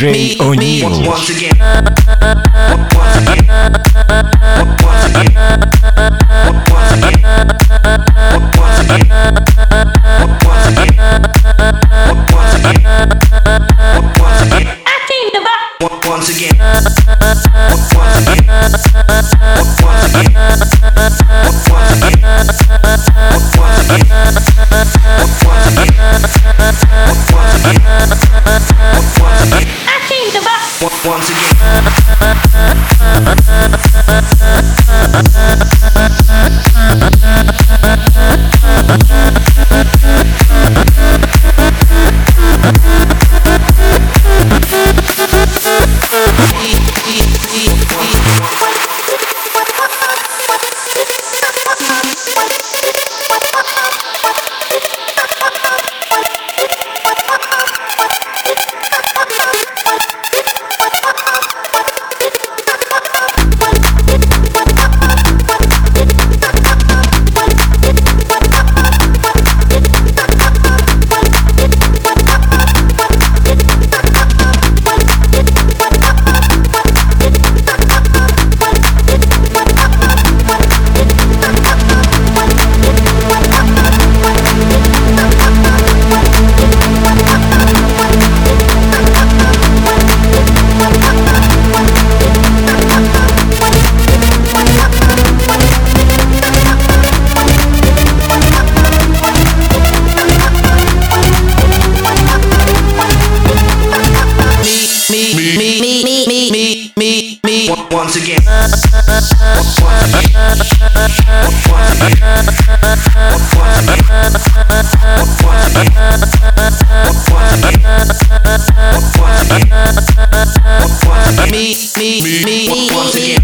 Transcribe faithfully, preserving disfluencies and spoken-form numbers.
диджей O'Neil. Once again. Once again. Once again. Once again. Once again. Once again. Once again. Once again. I came to buy. Once again. Once again. Once again. Once again. Once again. Once again. Once again. I came to buy. Once again. Once again. Once again. Once again. Me, me, me, me, once again.